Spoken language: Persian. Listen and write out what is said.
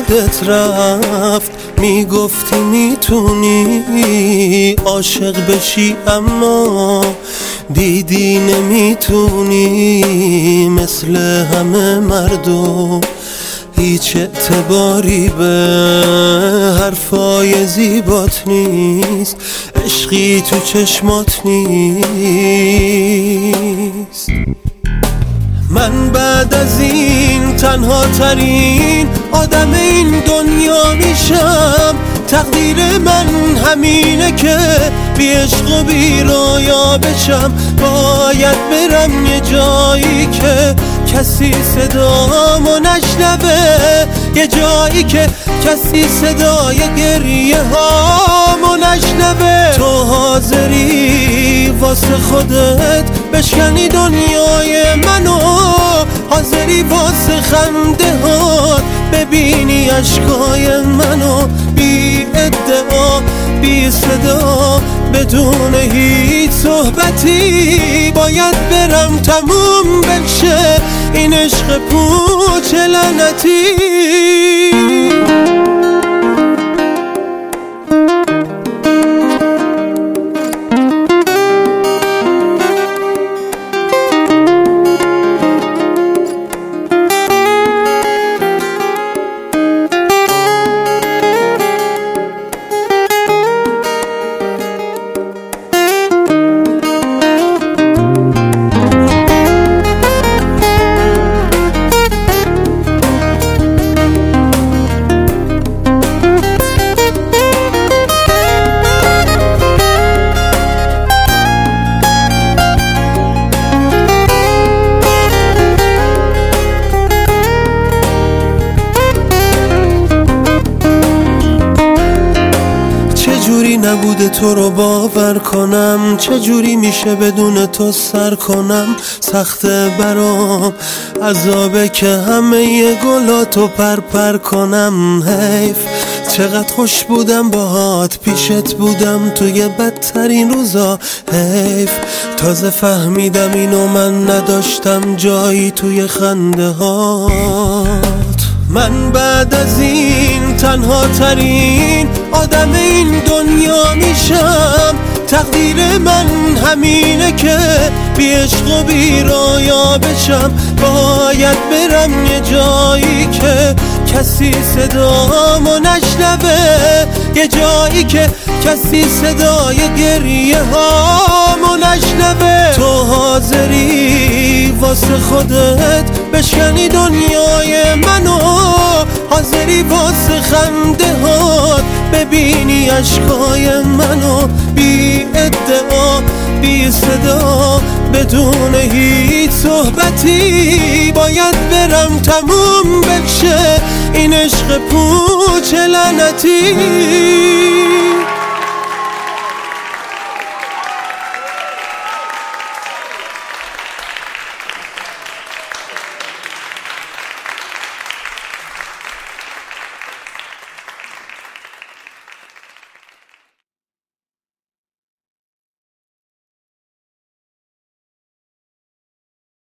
یادت رفت میگفتی میتونی عاشق بشی اما دیدی نمیتونی، مثل همه مردم هیچ اعتباری به حرفای زیبات نیست، عشقی تو چشمات نیست. من بعد از این تنها ترین آدم این دنیا میشم، تقدیر من همینه که بی عشق و بی رویا بشم. باید برم یه جایی که کسی صدامو نشنوه، یه جایی که کسی صدای گریه هامو نشنوه. تو حاضری واسه خودت بشکنی دنیای منو، حاضری واسه خنده هات ببینی اشکای منو، بی ادعا بی صدا بدون هیچ صحبتی. باید برم تموم بشه این عشق پوچ لعنتی. چجوری نبوده تو رو باور کنم، چجوری میشه بدون تو سر کنم. سخته برام عذابه که همه گلاتو پر کنم. حیف چقدر خوش بودم باهات، پیشت بودم توی بدترین روزا. حیف تازه فهمیدم اینو من نداشتم جایی توی خنده هات. من بعد از این تنها ترین آدم این دنیا میشم، تقدیر من همینه که بی عشق و بی رویا بشم. باید برم یه جایی که کسی صدامو نشنوه، یه جایی که کسی صدای گریه هامو نشنوه. تو حاضری واسه خودت بشکنی دنیای منو، حاضری واسه خنده هات ببینی اشکای منو، بی ادعا بی صدا بدون هیچ صحبتی. باید برم تموم بشه این عشق پوچ لعنتی.